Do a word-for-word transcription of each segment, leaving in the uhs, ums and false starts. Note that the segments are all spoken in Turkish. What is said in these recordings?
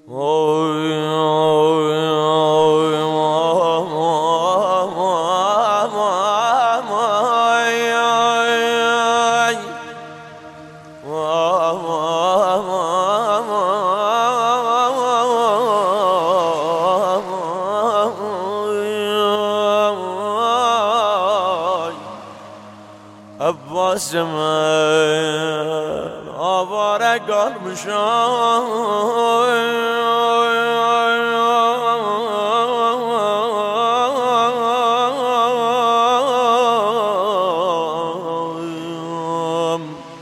عباس من آواره گالمشم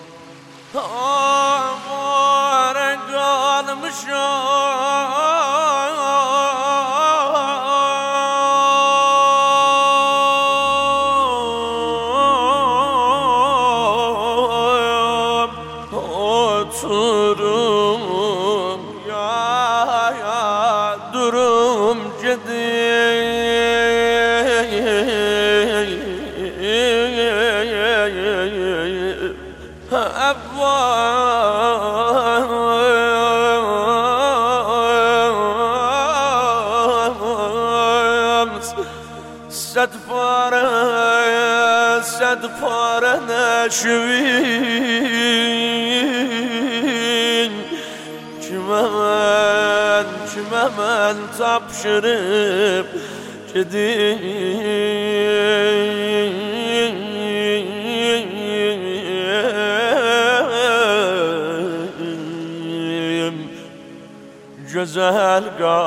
آواره oturum ya ya durum ciddi Abbas صد پاره صد پاره نشوین کime من kime من tapşırıp gideyim güzel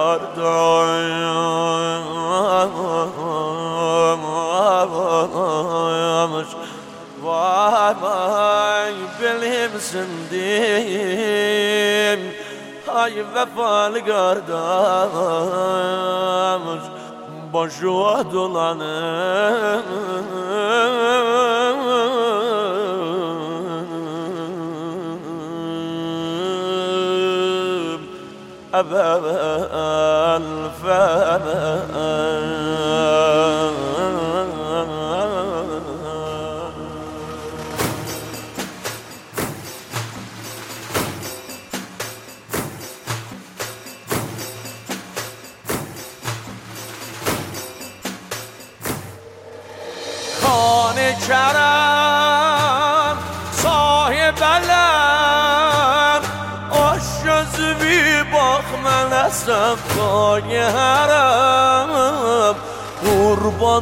kardeş vay vay bilimsin diyeyim ay vefalı kardeş boşluğa dolanır أبا خان کرم صاحب علم آش gözü bak mənə səfqaya hərəm Qurban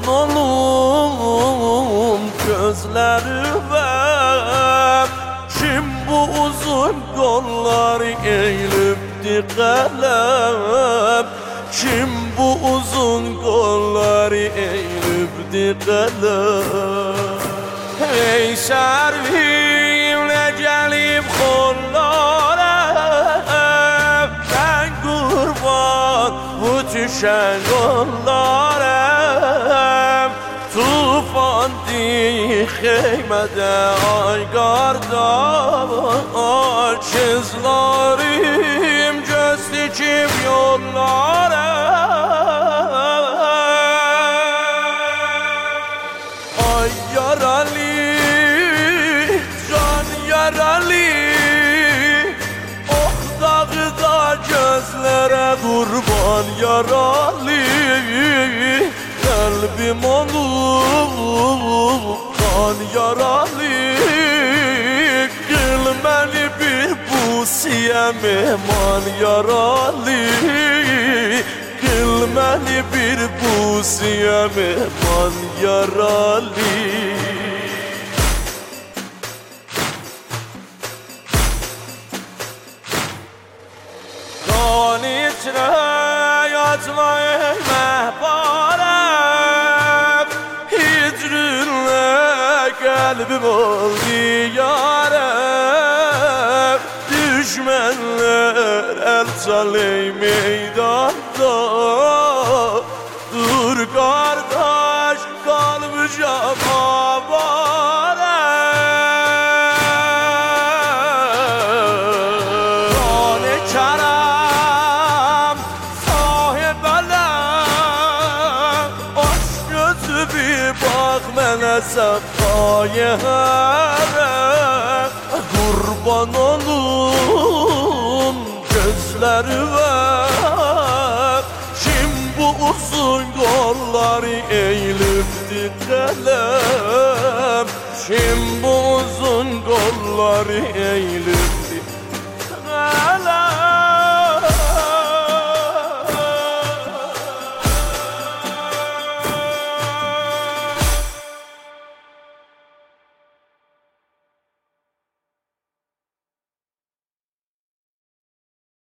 olum gözlərimə Kim bu uzun qolları eylibdi qələm Kim bu uzun qolları eylibdi qələm Ey sərvimlə gəlib xollara düşen yollarım Tufan di xeymede ay kardeş Kızlarım göz dikip yollarım Ay yaralı, can yaralı Ok dağda gözlere kurban yaralı Kalbim olup kan yaralı Gülmeli bir busiye mehman yaralı Gülmeli bir busiye mehman yaralı Kan içine yatma mehparem Hicrinle kalbim oldu yarem Düşmanlar el çaley meydanda Dur kardeş kalmışam avarem Kan-ı kerem sahib alem Aç gözü bir bak mənə səfqaya hərəm Qurban olum göz gözlerime. Kim bu uzun kolları eğilip dikelem? Kim bu uzun kolları eğilip